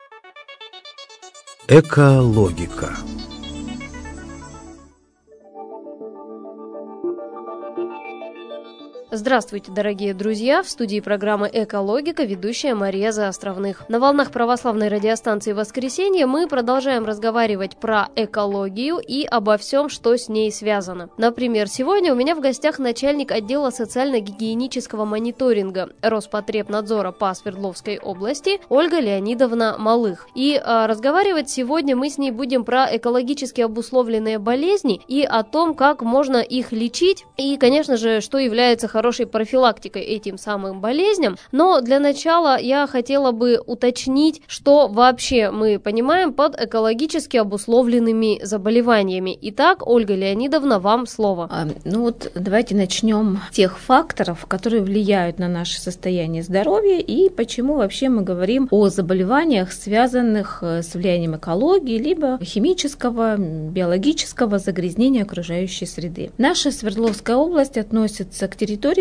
Экологика. Здравствуйте, дорогие друзья! В студии программы «Экологика» ведущая Мария Заостровных. На волнах православной радиостанции «Воскресенье» мы продолжаем разговаривать про экологию и обо всем, что с ней связано. Например, сегодня у меня в гостях начальник отдела социально-гигиенического мониторинга Роспотребнадзора по Свердловской области Ольга Леонидовна Малых. И разговаривать сегодня мы с ней будем про экологически обусловленные болезни и о том, как можно их лечить, и, конечно же, что является хорошей профилактикой этим самым болезням. Но для начала я хотела бы уточнить, что вообще мы понимаем под экологически обусловленными заболеваниями. Итак, Ольга Леонидовна, вам слово. Давайте начнем с тех факторов, которые влияют на наше состояние здоровья и почему вообще мы говорим о заболеваниях, связанных с влиянием экологии, либо химического, биологического загрязнения окружающей среды. Наша Свердловская область относится к территориям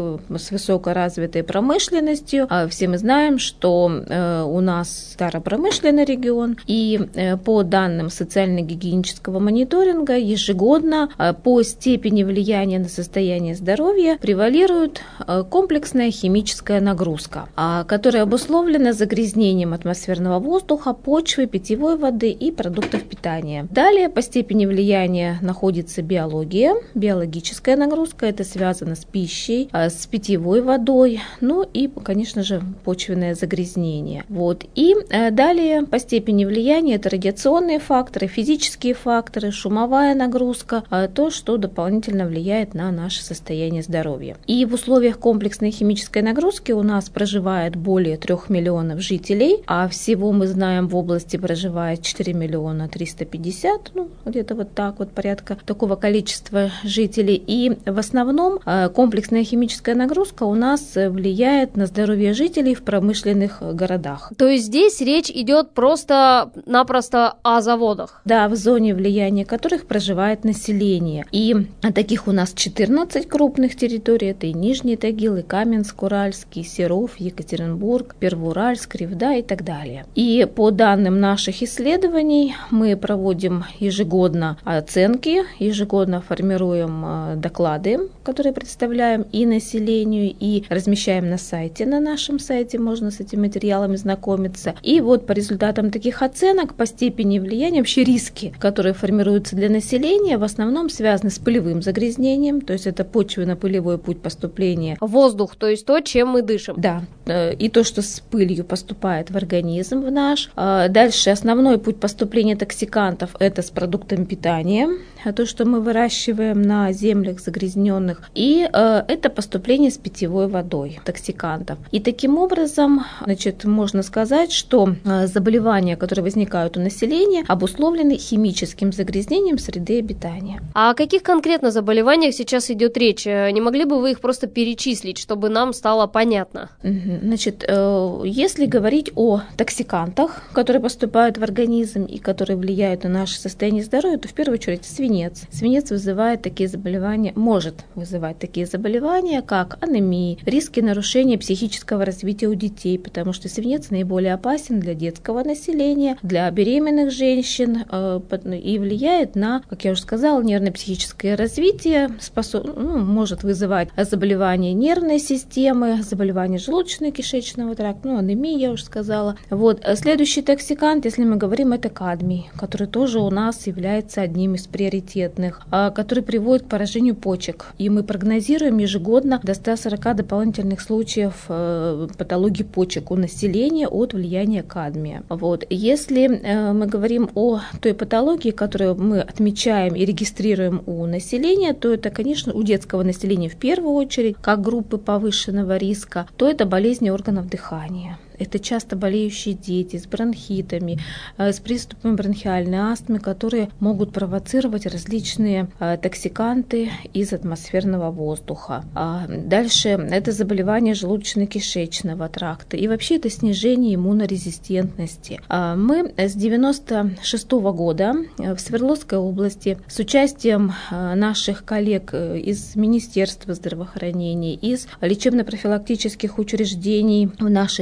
с высокоразвитой промышленностью. Все мы знаем, что у нас старопромышленный регион, и по данным социально-гигиенического мониторинга ежегодно по степени влияния на состояние здоровья превалирует комплексная химическая нагрузка, которая обусловлена загрязнением атмосферного воздуха, почвы, питьевой воды и продуктов питания. Далее по степени влияния находится биология, биологическая нагрузка, это связано с пищей, с питьевой водой, и, конечно же, почвенное загрязнение. И далее по степени влияния это радиационные факторы, физические факторы, шумовая нагрузка, то, что дополнительно влияет на наше состояние здоровья. И в условиях комплексной химической нагрузки у нас проживает более 3 миллионов жителей, а всего мы знаем в области проживает 4 миллиона 350, где-то порядка такого количества жителей. И в основном комплексная химическая нагрузка у нас влияет на здоровье жителей в промышленных городах. То есть здесь речь идет просто-напросто о заводах? Да, в зоне влияния которых проживает население. И таких у нас 14 крупных территорий. Это и Нижний Тагил, и Каменск-Уральск, и Серов, Екатеринбург, Первоуральск, Ревда и так далее. И по данным наших исследований мы проводим ежегодно оценки, ежегодно формируем доклады, которые представляем и населению, и размещаем на сайте. На нашем сайте можно с этими материалами знакомиться. И по результатам таких оценок по степени влияния, вообще риски, которые формируются для населения, в основном связаны с пылевым загрязнением, то есть это почвенно-пылевой путь поступления. Воздух, то есть то, чем мы дышим. Да, и то, что с пылью поступает в организм в наш. Дальше основной путь поступления токсикантов – это с продуктами питания, то, что мы выращиваем на землях загрязненных, и это поступление с питьевой водой токсикантов. И таким образом, можно сказать, что заболевания, которые возникают у населения, обусловлены химическим загрязнением среды обитания. А о каких конкретно заболеваниях сейчас идет речь? Не могли бы вы их просто перечислить, чтобы нам стало понятно? Если говорить о токсикантах, которые поступают в организм и которые влияют на наше состояние здоровья, то в первую очередь свинец. Свинец может вызывать такие заболевания, как анемия, риски нарушения психического развития у детей, потому что свинец наиболее опасен для детского населения, для беременных женщин и влияет на, как я уже сказала, нервно-психическое развитие, может вызывать заболевания нервной системы, заболевания желудочно-кишечного тракта, анемия, я уже сказала. Следующий токсикант, если мы говорим, это кадмий, который тоже у нас является одним из приоритетных, который приводит к поражению почек. И мы прогнозируем ежегодно до 140 дополнительных случаев патологии почек у населения от влияния кадмия. Если мы говорим о той патологии, которую мы отмечаем и регистрируем у населения, то это, конечно, у детского населения в первую очередь, как группы повышенного риска, то это болезни органов дыхания. Это часто болеющие дети с бронхитами, с приступами бронхиальной астмы, которые могут провоцировать различные токсиканты из атмосферного воздуха. Дальше это заболевания желудочно-кишечного тракта. И вообще это снижение иммунорезистентности. Мы с 1996 года в Свердловской области с участием наших коллег из Министерства здравоохранения, из лечебно-профилактических учреждений в наших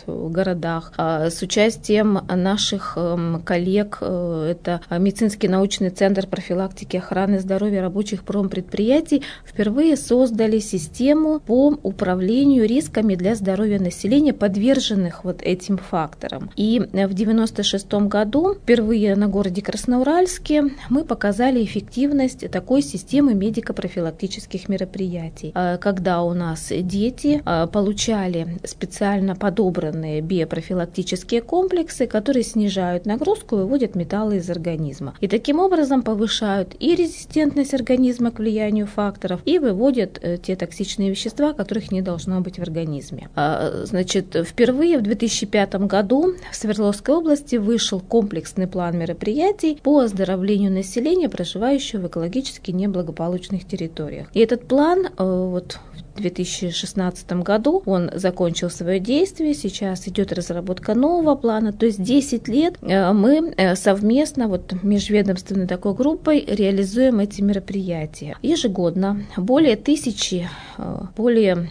городах, с участием наших коллег. Это Медицинский научный центр профилактики и охраны здоровья рабочих промпредприятий впервые создали систему по управлению рисками для здоровья населения, подверженных вот этим факторам. И в 1996 году впервые на городе Красноуральске мы показали эффективность такой системы медико-профилактических мероприятий, когда у нас дети получали специально подобранные биопрофилактические комплексы, которые снижают нагрузку и выводят металлы из организма. И таким образом повышают и резистентность организма к влиянию факторов, и выводят те токсичные вещества, которых не должно быть в организме. Значит, впервые в 2005 году в Свердловской области вышел комплексный план мероприятий по оздоровлению населения, проживающего в экологически неблагополучных территориях. И этот план вот в 2016 году он закончил свое действие, сейчас идет разработка нового плана, то есть 10 лет мы совместно вот межведомственной такой группой реализуем эти мероприятия. Ежегодно более 1000, более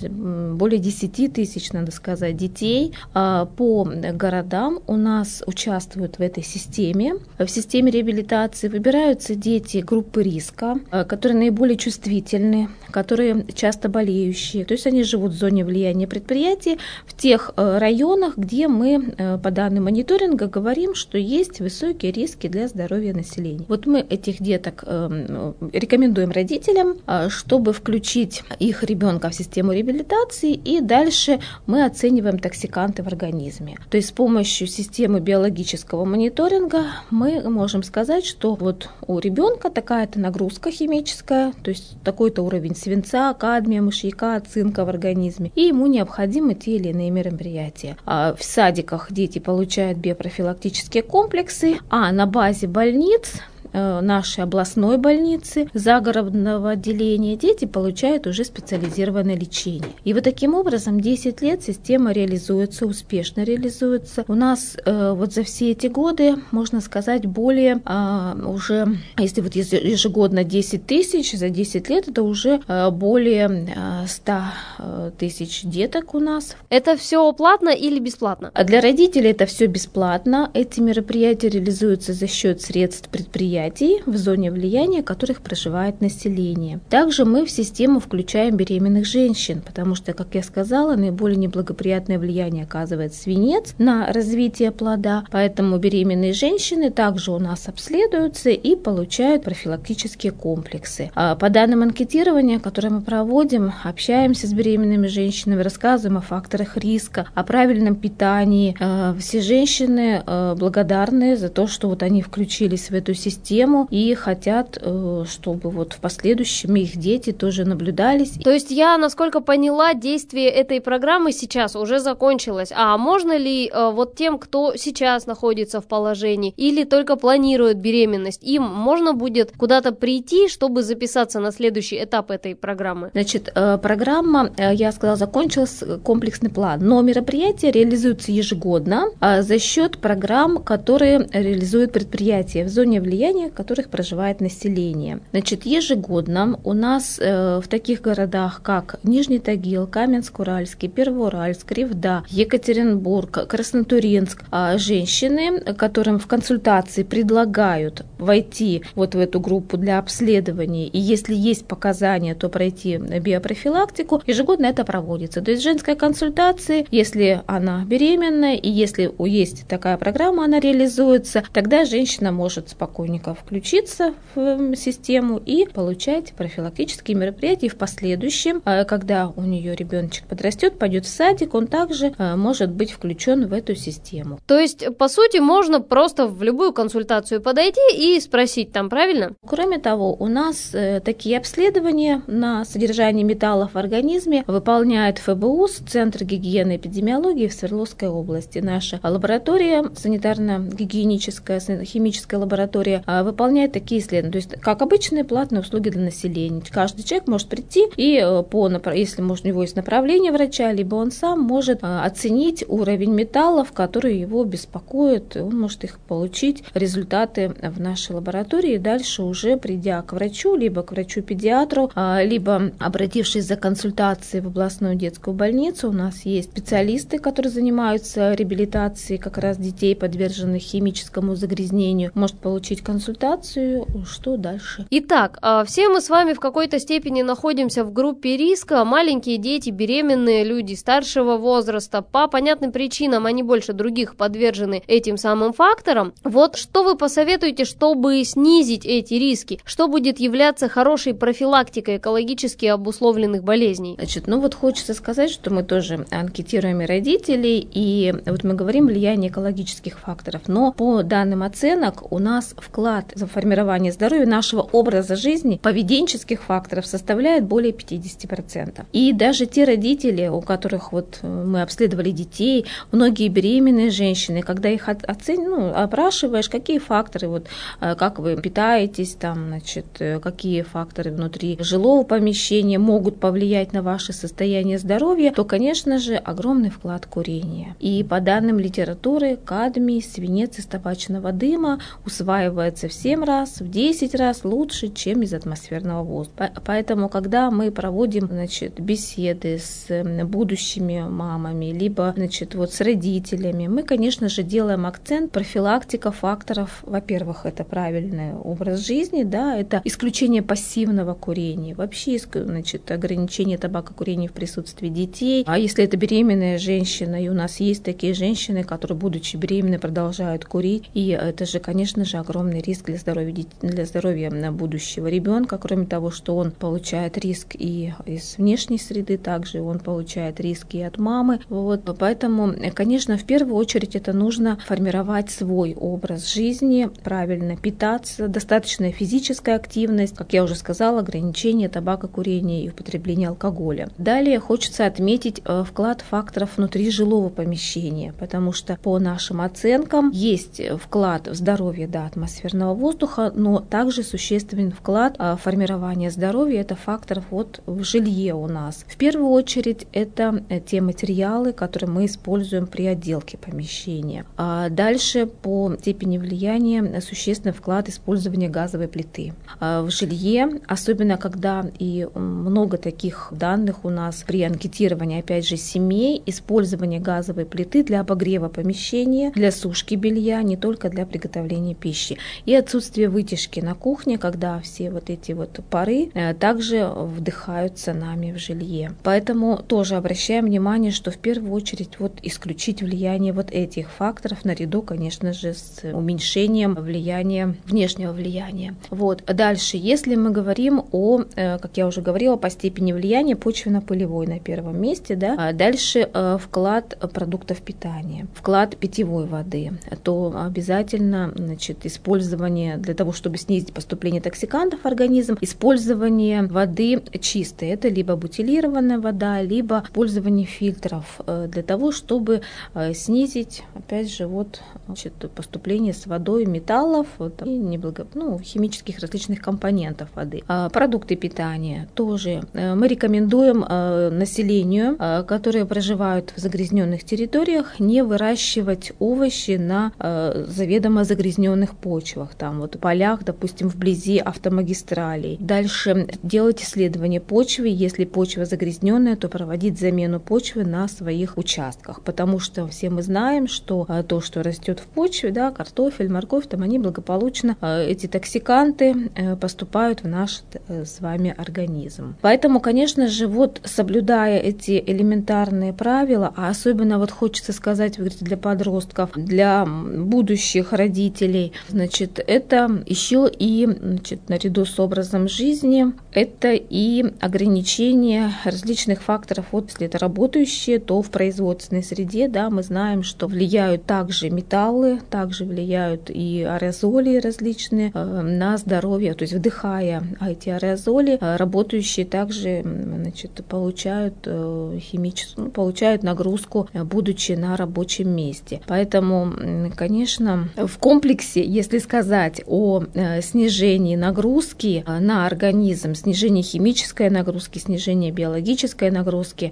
10 тысяч, надо сказать, детей по городам у нас участвуют в этой системе. В системе реабилитации выбираются дети группы риска, которые наиболее чувствительны, которые часто болеющие. То есть они живут в зоне влияния предприятий, в тех районах, где мы по данным мониторинга говорим, что есть высокие риски для здоровья населения. Вот мы этих деток рекомендуем родителям, чтобы включить их ребенка в систему реабилитации, и дальше мы оцениваем токсиканты в организме. То есть с помощью системы биологического мониторинга мы можем сказать, что вот у ребенка такая-то нагрузка химическая, то есть такой-то уровень свинца, кадмия, мышьяка, цинка в организме, и ему необходимы те или иные мероприятия. В садиках дети получают биопрофилактические комплексы, а на базе больниц, нашей областной больницы, загородного отделения, дети получают уже специализированное лечение. И вот таким образом 10 лет система реализуется, успешно реализуется. У нас вот за все эти годы, можно сказать, более уже, если вот ежегодно 10 тысяч, за 10 лет это уже более 100 тысяч деток у нас. Это все платно или бесплатно? Для родителей это все бесплатно. Эти мероприятия реализуются за счет средств предприятий в зоне влияния, в которых проживает население. Также мы в систему включаем беременных женщин, потому что, как я сказала, наиболее неблагоприятное влияние оказывает свинец на развитие плода, поэтому беременные женщины также у нас обследуются и получают профилактические комплексы. По данным анкетирования, которое мы проводим, общаемся с беременными женщинами, рассказываем о факторах риска, о правильном питании. Все женщины благодарны за то, что вот они включились в эту систему и хотят, чтобы вот в последующем их дети тоже наблюдались. То есть я, насколько поняла, действие этой программы сейчас уже закончилось. А можно ли вот тем, кто сейчас находится в положении или только планирует беременность, им можно будет куда-то прийти, чтобы записаться на следующий этап этой программы? Значит, программа, я сказала, закончилась, комплексный план, но мероприятия реализуются ежегодно за счет программ, которые реализуют предприятия в зоне влияния, в которых проживает население. Значит, ежегодно у нас в таких городах, как Нижний Тагил, Каменск-Уральский, Первоуральск, Ревда, Екатеринбург, Краснотурьинск, женщины, которым в консультации предлагают войти вот в эту группу для обследования, и если есть показания, то пройти биопрофилактику, ежегодно это проводится. То есть женская консультация, если она беременна, и если есть такая программа, она реализуется, тогда женщина может спокойненько включиться в систему и получать профилактические мероприятия. И в последующем, когда у нее ребеночек подрастет, пойдет в садик, он также может быть включен в эту систему. То есть, по сути, можно просто в любую консультацию подойти и спросить там, правильно? Кроме того, у нас такие обследования на содержание металлов в организме выполняет ФБУС, Центр гигиены и эпидемиологии в Свердловской области. Наша лаборатория, санитарно-гигиеническая, химическая лаборатория, выполняет такие исследования. То есть, как обычные платные услуги для населения. Каждый человек может прийти и, если у него есть направление врача, либо он сам может оценить уровень металлов, которые его беспокоят. Он может их получить, результаты в нашей лаборатории. И дальше уже придя к врачу, либо к врачу-педиатру, либо обратившись за консультацией в областную детскую больницу, у нас есть специалисты, которые занимаются реабилитацией как раз детей, подверженных химическому загрязнению, может получить консультацию, что дальше. Итак, все мы с вами в какой-то степени находимся в группе риска. Маленькие дети, беременные люди старшего возраста. По понятным причинам они больше других подвержены этим самым факторам. Вот что вы посоветуете, чтобы снизить эти риски? Что будет являться хорошей профилактикой экологически обусловленных болезней? Хочется сказать, что мы тоже анкетируем и родителей, и вот мы говорим влияние экологических факторов, но по данным оценок у нас вклад за формирование здоровья нашего образа жизни, поведенческих факторов составляет более 50%. И даже те родители, у которых мы обследовали детей, многие беременные женщины, когда их опрашиваешь, какие факторы, как вы питаетесь, какие факторы внутри жилого помещения могут повлиять на ваше состояние здоровья, то, конечно же, огромный вклад курения. И по данным литературы, кадмий, свинец из табачного дыма усваивается в 7 раз, в 10 раз лучше, чем из атмосферного воздуха. Поэтому, когда мы проводим, беседы с будущими мамами, либо, с родителями, мы, конечно же, делаем акцент профилактика факторов. Во-первых, это правильный образ жизни, это исключение пассивного курения, вообще, ограничение табакокурения в присутствии детей. А если это беременная женщина, и у нас есть такие женщины, которые, будучи беременны, продолжают курить, и это же, конечно же, огромный риск для здоровья будущего ребенка, кроме того, что он получает риск и из внешней среды, также он получает риски и от мамы. Поэтому, конечно, в первую очередь это нужно формировать свой образ жизни, правильно питаться, достаточная физическая активность, как я уже сказала, ограничение табакокурения и употребления алкоголя. Далее хочется отметить вклад факторов внутри жилого помещения, потому что по нашим оценкам есть вклад в здоровье атмосферного воздуха, но также существенный вклад формирования здоровья, это факторов в жилье у нас. В первую очередь это те материалы, которые мы используем при отделке помещения. Дальше по степени влияния существенный вклад использования газовой плиты в жилье, особенно когда и много таких данных у нас при анкетировании, опять же, семей, использование газовой плиты для обогрева помещения, для сушки белья, не только для приготовления пищи. И отсутствие вытяжки на кухне, когда все эти пары также вдыхаются нами в жилье. Поэтому тоже обращаем внимание, что в первую очередь исключить влияние этих факторов наряду, конечно же, с уменьшением внешнего влияния. Дальше, если мы говорим как я уже говорила, по степени влияния почвенно-пылевой на первом месте, дальше вклад продуктов питания, вклад питьевой воды, то обязательно использование для того, чтобы снизить поступление токсикантов в организм, использование воды чистой, это либо бутилированная вода, либо использование фильтров для того, чтобы снизить, опять же, поступление с водой металлов и химических различных компонентов воды. Продукты питания тоже мы рекомендуем населению, которые проживают в загрязненных территориях, не выращивать овощи на заведомо загрязненных почвах, полях, допустим, вблизи автомагистралей. Дальше делать исследование почвы, если почва загрязненная, то проводить замену почвы на своих участках, потому что все мы знаем, что то, что растет в почве, картофель, морковь, они благополучно, эти токсиканты поступают в наш с вами организм. Поэтому, конечно же, соблюдая эти элементарные правила, а особенно хочется сказать, вы говорите, для подростков, для будущих родителей, это еще и наряду с образом жизни, это и ограничение различных факторов. Если это работающие, то в производственной среде, мы знаем, что влияют также металлы, также влияют и аэрозоли различные на здоровье, то есть вдыхая эти аэрозоли, работающие также получают нагрузку, будучи на рабочем месте. Поэтому, конечно, в комплексе, если сказать сказать о снижении нагрузки на организм, снижении химической нагрузки, снижении биологической нагрузки,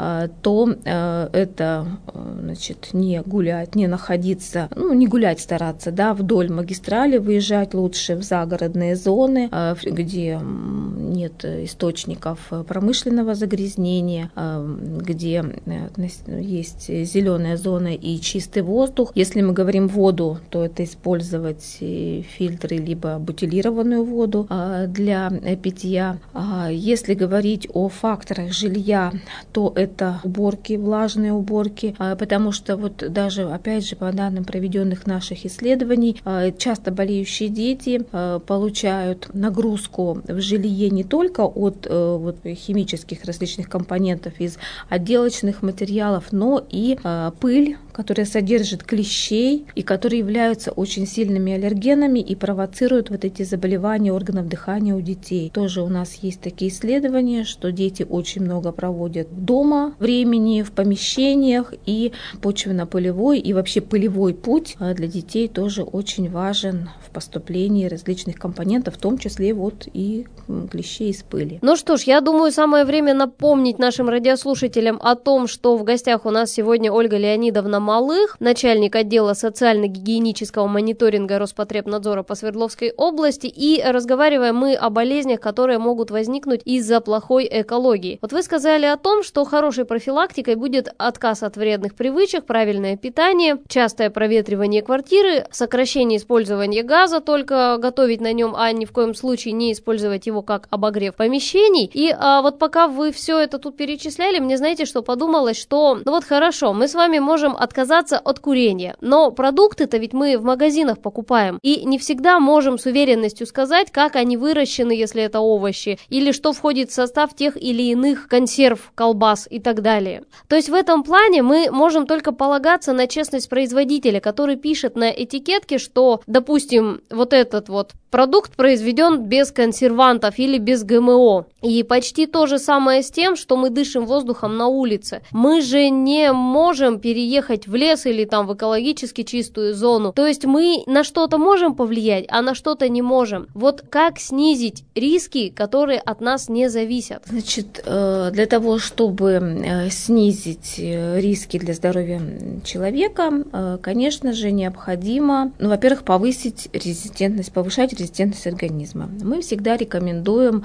то это, значит, не гулять, не находиться, не гулять стараться, да, вдоль магистрали выезжать лучше в загородные зоны, где нет источников промышленного загрязнения, где есть зеленая зона и чистый воздух. Если мы говорим воду, то это использовать фильтры либо бутилированную воду для питья. Если говорить о факторах жилья, то это уборки, влажные уборки, потому что вот даже, опять же, по данным проведенных наших исследований, часто болеющие дети получают нагрузку в жилье не только от химических различных компонентов из отделочных материалов, но и пыль, которая содержит клещей и которые являются очень сильными аллергенами и провоцируют вот эти заболевания органов дыхания у детей. Тоже у нас есть такие исследования, что дети очень много проводят дома времени, в помещениях, и почвенно-пылевой и вообще пылевой путь для детей тоже очень важен в поступлении различных компонентов, в том числе вот и клещей из пыли. Ну что ж, я думаю, самое время напомнить нашим радиослушателям о том, что в гостях у нас сегодня Ольга Леонидовна Малых, начальник отдела социально-гигиенического мониторинга Роспотребнадзора по Свердловской области, и разговариваем мы о болезнях, которые могут возникнуть из-за плохой экологии. Вот вы сказали о том, что хорошей профилактикой будет отказ от вредных привычек, правильное питание, частое проветривание квартиры, сокращение использования газа, только готовить на нем, а ни в коем случае не использовать его как обогрев помещений. И вот пока вы все это тут перечисляли, мне, знаете, что подумалось, что ну вот хорошо, мы с вами можем отказаться от курения, но продукты-то ведь мы в магазинах покупаем, и не всегда можем с уверенностью сказать, как они выращены, если это овощи, или что входит в состав тех или иных консерв, колбас и так далее. То есть в этом плане мы можем только полагаться на честность производителя, который пишет на этикетке, что, допустим, вот этот вот продукт произведен без консервантов или без ГМО. И почти то же самое с тем, что мы дышим воздухом на улице. Мы же не можем переехать в лес или там в экологически чистую зону. То есть мы на что-то можем повлиять, а на что-то не можем. Вот как снизить риски, которые от нас не зависят? Значит, для того, чтобы снизить риски для здоровья человека, конечно же, необходимо, во-первых, повысить резистентность, повышать резистентность организма. Мы всегда рекомендуем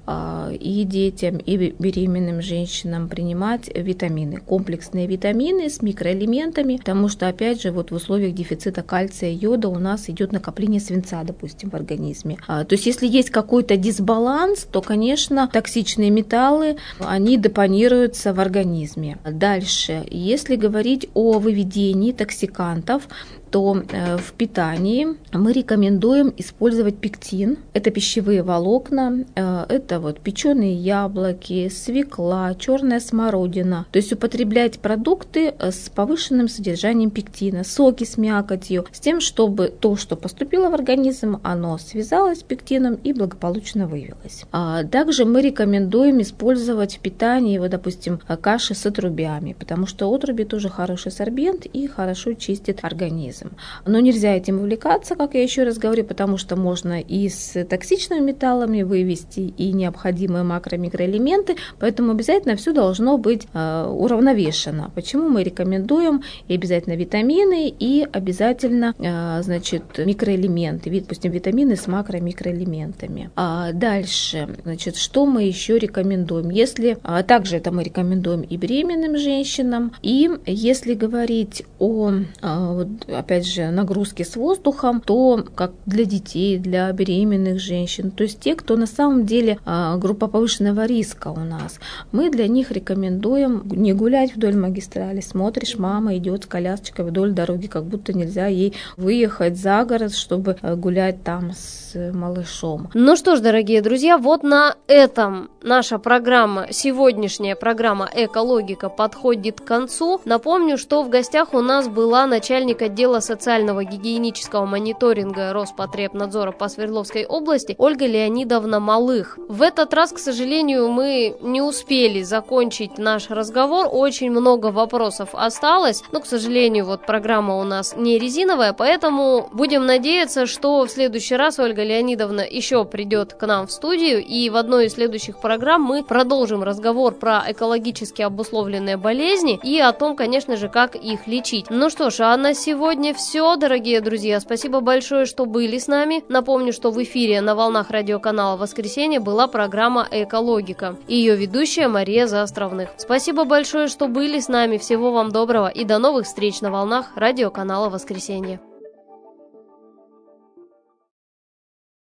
и детям, и беременным женщинам принимать витамины, комплексные витамины с микроэлементами, потому что, опять же, вот в условиях дефицита кальция и йода у нас идет накопление свинца, допустим, в организме. То есть, если есть какой-то дисбаланс, то, конечно, токсичные металлы, они депонируются в организме. Дальше, если говорить о выведении токсикантов, то в питании мы рекомендуем использовать пектин. Это пищевые волокна, это вот печеные яблоки, свекла, черная смородина. То есть употреблять продукты с повышенным содержанием пектина, соки с мякотью, с тем, чтобы то, что поступило в организм, оно связалось с пектином и благополучно вывелось. Также мы рекомендуем использовать в питании, вот, допустим, каши с отрубями, потому что отруби тоже хороший сорбент и хорошо чистит организм. Но нельзя этим увлекаться, как я еще раз говорю, потому что можно и с токсичными металлами вывести и необходимые макро-микроэлементы, поэтому обязательно все должно быть уравновешено. Почему мы рекомендуем и обязательно витамины, и обязательно, микроэлементы, допустим, витамины с макро-микроэлементами. Дальше, что мы еще рекомендуем? Также это мы рекомендуем и беременным женщинам, и если говорить о, опять же, нагрузке с воздухом, то как для детей, для беременных женщин, то есть те, кто на самом деле группа повышенного риска у нас, мы для них рекомендуем не гулять вдоль магистрали. Смотришь, мама идет с колясочкой вдоль дороги, как будто нельзя ей выехать за город, чтобы гулять там с малышом. Ну что ж, дорогие друзья, вот на этом наша программа, сегодняшняя программа «Экологика» подходит к концу. Напомню, что в гостях у нас была начальник отдела отдела социального гигиенического мониторинга Роспотребнадзора по Свердловской области Ольга Леонидовна Малых. В этот раз, к сожалению, мы не успели закончить наш разговор, очень много вопросов осталось, но, к сожалению, вот программа у нас не резиновая, поэтому будем надеяться, что в следующий раз Ольга Леонидовна еще придет к нам в студию, и в одной из следующих программ мы продолжим разговор про экологически обусловленные болезни и о том, конечно же, как их лечить. Ну что ж, а на сегодня все, дорогие друзья. Спасибо большое, что были с нами. Напомню, что в эфире на волнах радиоканала «Воскресенье» была программа «Экологика». И ее ведущая Мария Заостровных. Спасибо большое, что были с нами. Всего вам доброго и до новых встреч на волнах радиоканала «Воскресенье».